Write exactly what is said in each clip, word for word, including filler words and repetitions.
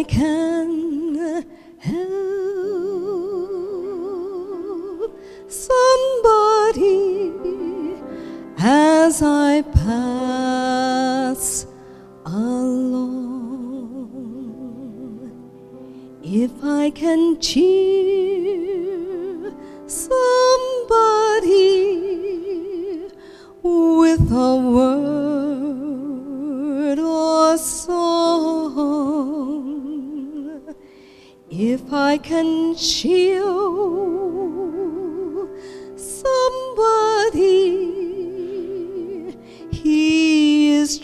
I can help somebody as I pass along, if I can cheer somebody with a word or song, if I can shield somebody, he is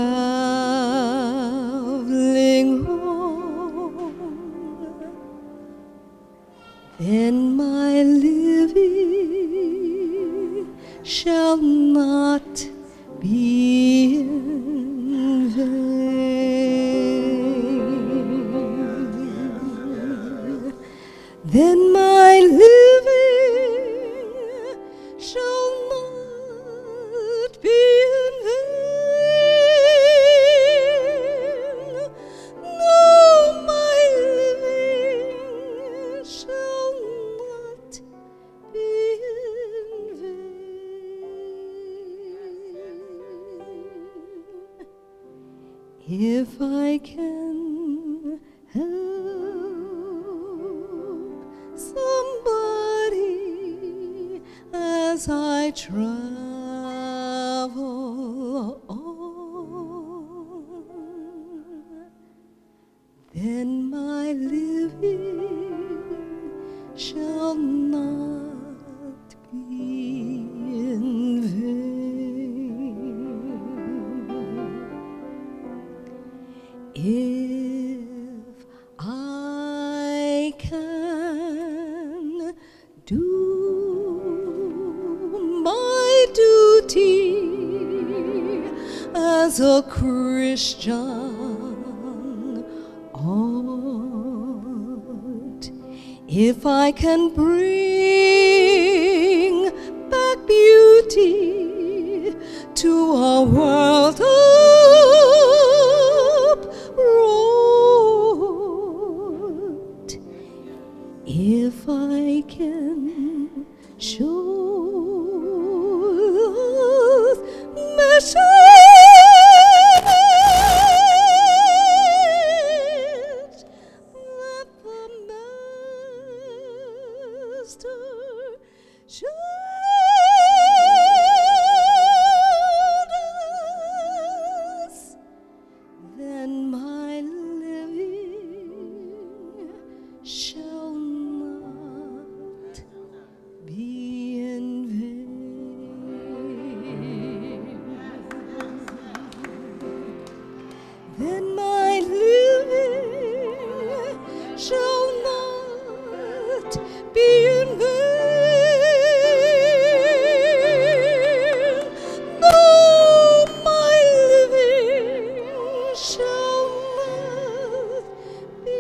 traveling wrong, then my living shall not be in vain. Then my living shall not be in vain. No, my living shall not be in vain. If I can help somebody as I travel on, then my living shall not be in vain. If I can do my duty as a Christian ought, if I can bring back beauty to a world uprooted, if I can show message that the Master showed us, then my living shall not be in vain. Then my living shall not be in vain. No, my living shall not be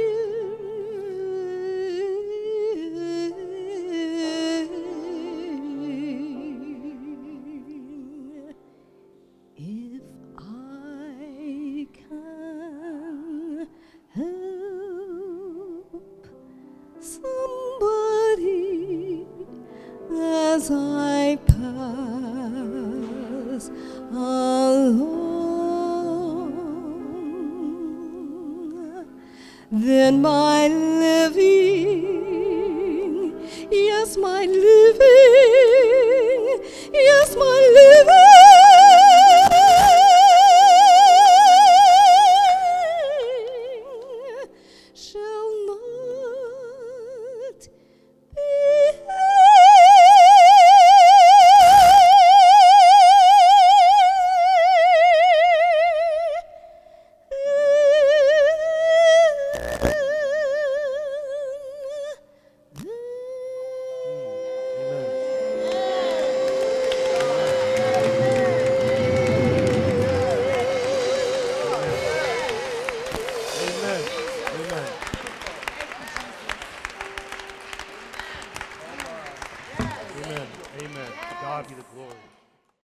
in vain. If I can help somebody as I pass along, then my living, yes, my living, yes, my living shall not be Amen. Amen. To God be the glory.